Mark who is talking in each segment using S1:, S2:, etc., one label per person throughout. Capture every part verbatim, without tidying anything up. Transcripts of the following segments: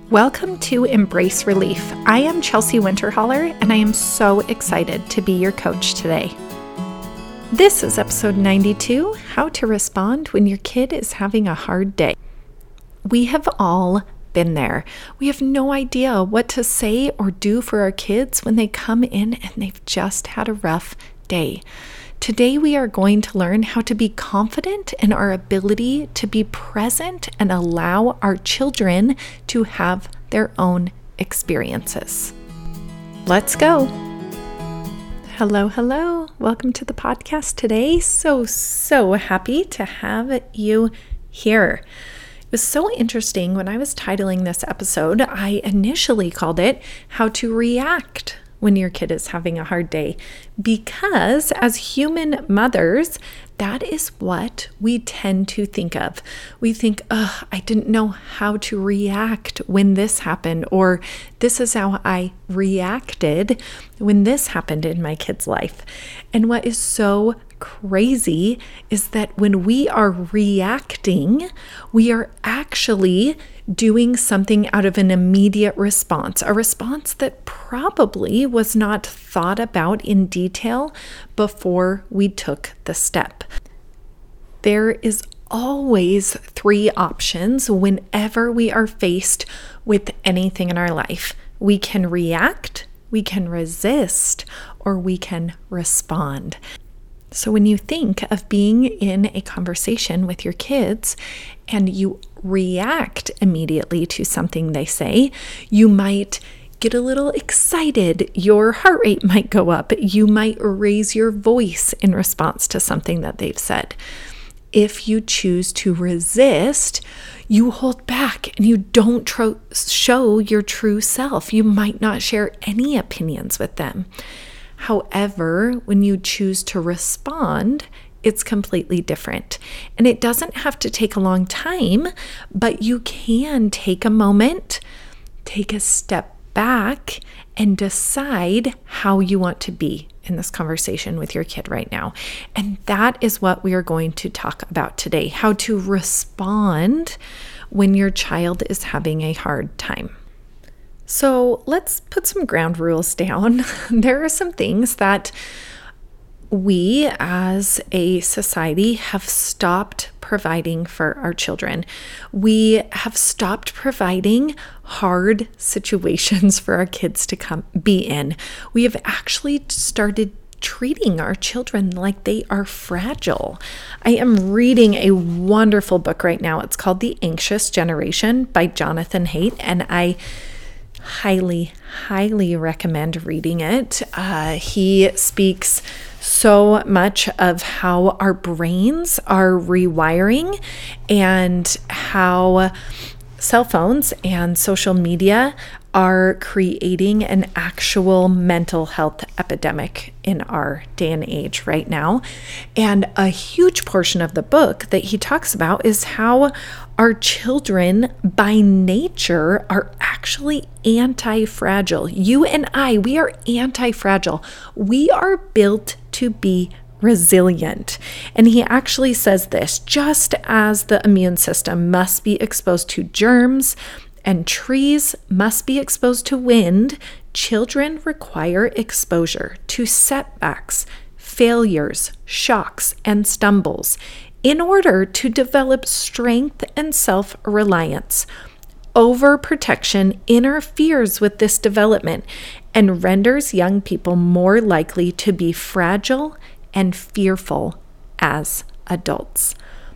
S1: Welcome to Embrace Relief. I am Chelsea Winterholler, and I am so excited to be your coach today. This is episode ninety-two, How to Respond When Your Kid is Having a Hard Day. We have all been there. We have no idea what to say or do for our kids when they come in and they've just had a rough day. Today, we are going to learn how to be confident in our ability to be present and allow our children to have their own experiences. Let's go. Hello, hello. Welcome to the podcast today. So, so happy to have you here. It was so interesting when I was titling this episode. I initially called it How to React When Your Kid is Having a Hard Day, because as human mothers, that is what we tend to think of. We think, oh, I didn't know how to react when this happened, or this is how I reacted when this happened in my kid's life. And what is so crazy is that when we are reacting, we are actually doing something out of an immediate response, a response that probably was not thought about in detail before we took the step. There is always three options whenever we are faced with anything in our life. We can react, we can resist, or we can respond. So when you think of being in a conversation with your kids and you react immediately to something they say, you might get a little excited. Your heart rate might go up. You might raise your voice in response to something that they've said. If you choose to resist, you hold back and you don't tro- show your true self. You might not share any opinions with them. However, when you choose to respond, it's completely different. And it doesn't have to take a long time, but you can take a moment, take a step back, and decide how you want to be in this conversation with your kid right now. And that is what we are going to talk about today, how to respond when your child is having a hard time. So let's put some ground rules down. There are some things that we as a society have stopped providing for our children. We have stopped providing hard situations for our kids to come be in. We have actually started treating our children like they are fragile. I am reading a wonderful book right now. It's called The Anxious Generation by Jonathan Haidt, and I highly, highly recommend reading it. Uh, he speaks so much of how our brains are rewiring and how cell phones and social media are creating an actual mental health epidemic in our day and age right now. And a huge portion of the book that he talks about is how our children by nature are actually anti-fragile. You and I, we are anti-fragile. We are built to be resilient. And he actually says this: just as the immune system must be exposed to germs and trees must be exposed to wind, children require exposure to setbacks, failures, shocks, and stumbles in order to develop strength and self-reliance. Overprotection interferes with this development and renders young people more likely to be fragile and fearful as adults.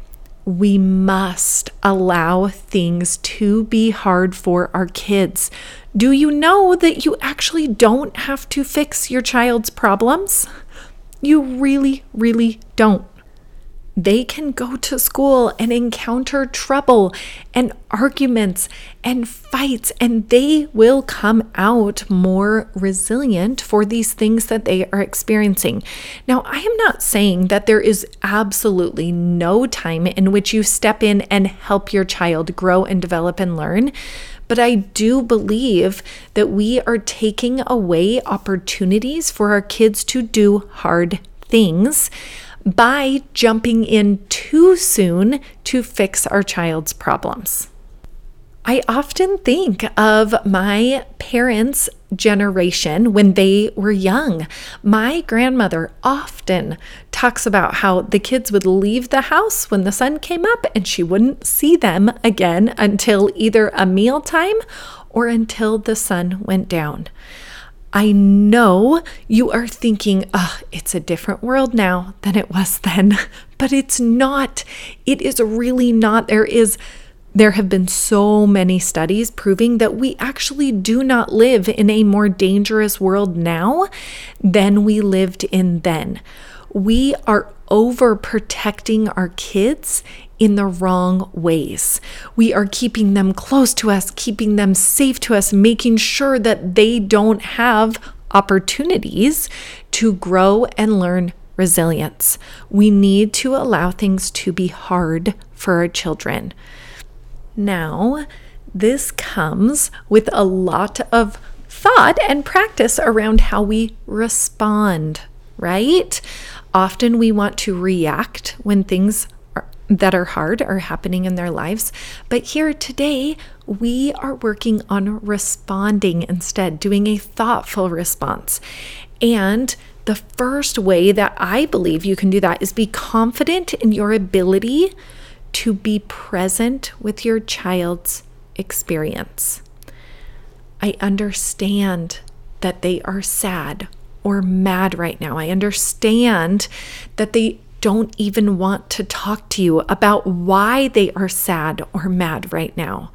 S1: We must allow things to be hard for our kids. Do you know that you actually don't have to fix your child's problems? You really, really don't. They can go to school and encounter trouble and arguments and fights, and they will come out more resilient for these things that they are experiencing. Now, I am not saying that there is absolutely no time in which you step in and help your child grow and develop and learn, but I do believe that we are taking away opportunities for our kids to do hard things by jumping in too soon to fix our child's problems. I often think of my parents' generation when they were young. My grandmother often talks about how the kids would leave the house when the sun came up and she wouldn't see them again until either a mealtime or until the sun went down. I know you are thinking, oh, it's a different world now than it was then, but it's not. It is really not. There is There have been so many studies proving that we actually do not live in a more dangerous world now than we lived in then. We are overprotecting our kids in the wrong ways. We are keeping them close to us, keeping them safe to us, making sure that they don't have opportunities to grow and learn resilience. We need to allow things to be hard for our children. Now, this comes with a lot of thought and practice around how we respond, right? Often we want to react when things are, that are hard are happening in their lives. But here today, we are working on responding instead, doing a thoughtful response. And the first way that I believe you can do that is be confident in your ability to be present with your child's experience. I understand that they are sad or mad right now. I understand that they don't even want to talk to you about why they are sad or mad right now.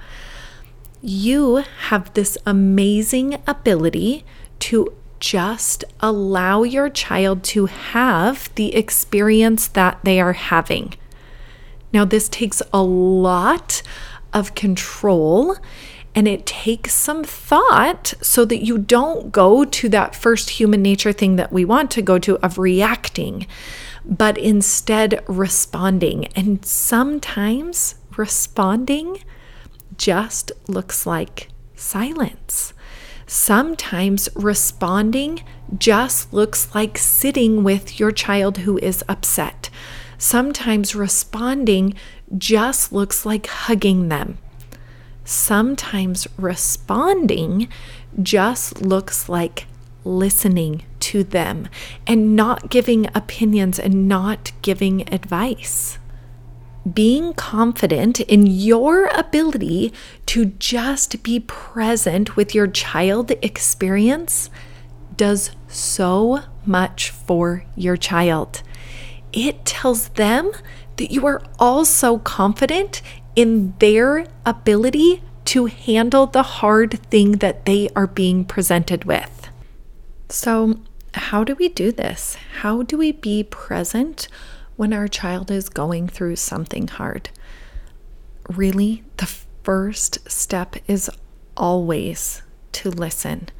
S1: You have this amazing ability to just allow your child to have the experience that they are having. Now, this takes a lot of control and it takes some thought so that you don't go to that first human nature thing that we want to go to of reacting, but instead responding. And sometimes responding just looks like silence. Sometimes responding just looks like sitting with your child who is upset. Sometimes responding just looks like hugging them. Sometimes responding just looks like listening to them and not giving opinions and not giving advice. Being confident in your ability to just be present with your child experience does so much for your child. It tells them that you are also confident in their ability to handle the hard thing that they are being presented with. So, how do we do this? How do we be present when our child is going through something hard? Really, the first step is always to listen.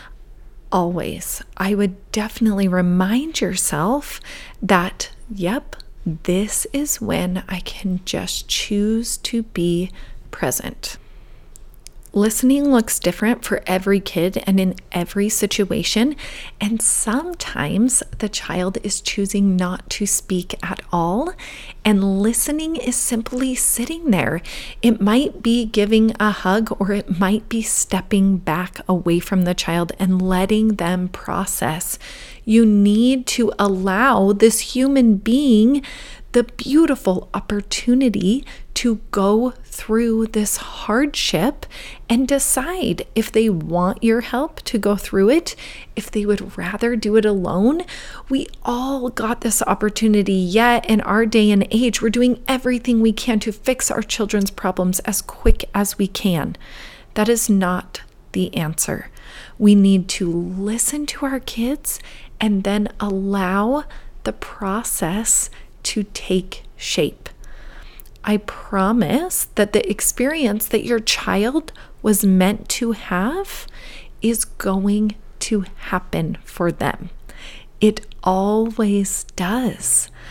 S1: Always. I would definitely remind yourself that, yep, this is when I can just choose to be present. Listening looks different for every kid and in every situation, and sometimes the child is choosing not to speak at all, and listening is simply sitting there. It might be giving a hug, or it might be stepping back away from the child and letting them process. You need to allow this human being the beautiful opportunity to go through this hardship and decide if they want your help to go through it, if they would rather do it alone. We all got this opportunity, yet in our day and age, we're doing everything we can to fix our children's problems as quick as we can. That is not the answer. We need to listen to our kids and then allow the process to take shape. I promise that the experience that your child was meant to have is going to happen for them. It always does.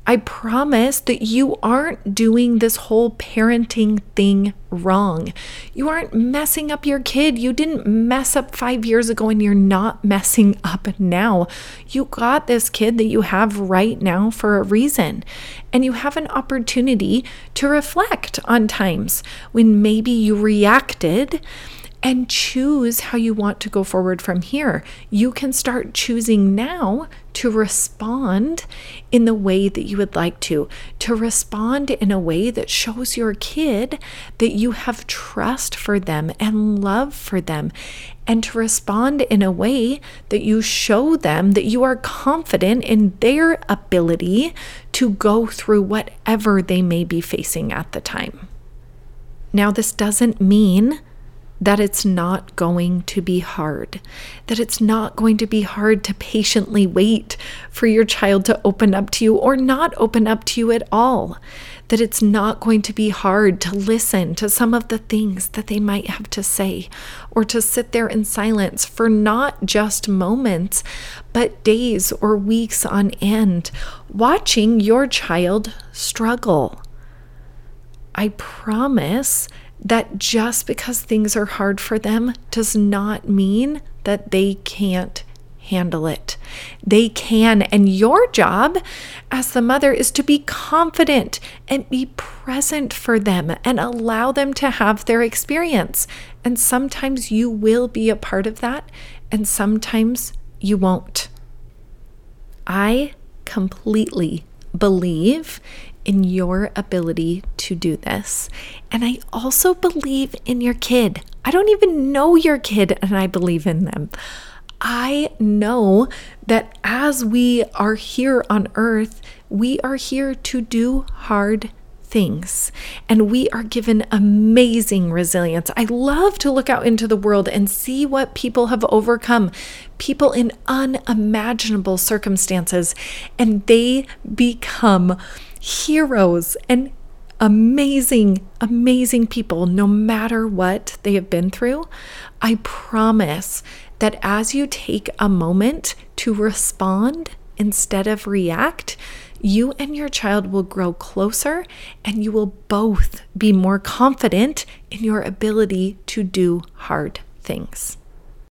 S1: I promise that you aren't doing this whole parenting thing wrong. You aren't messing up your kid. You didn't mess up five years ago and you're not messing up now. You got this kid that you have right now for a reason. And you have an opportunity to reflect on times when maybe you reacted and choose how you want to go forward from here. You can start choosing now to respond in the way that you would like to, to respond in a way that shows your kid that you have trust for them and love for them, and to respond in a way that you show them that you are confident in their ability to go through whatever they may be facing at the time. Now, this doesn't mean that it's not going to be hard, that it's not going to be hard to patiently wait for your child to open up to you or not open up to you at all, that it's not going to be hard to listen to some of the things that they might have to say, or to sit there in silence for not just moments, but days or weeks on end, watching your child struggle. I promise that just because things are hard for them does not mean that they can't handle it. They can, and your job as the mother is to be confident and be present for them and allow them to have their experience. And sometimes you will be a part of that, and sometimes you won't. I completely believe in your ability to do this. And I also believe in your kid. I don't even know your kid, and I believe in them. I know that as we are here on earth, we are here to do hard things, and we are given amazing resilience. I love to look out into the world and see what people have overcome, people in unimaginable circumstances, and they become heroes and amazing, amazing people, no matter what they have been through. I promise that as you take a moment to respond instead of react, you and your child will grow closer, and you will both be more confident in your ability to do hard things.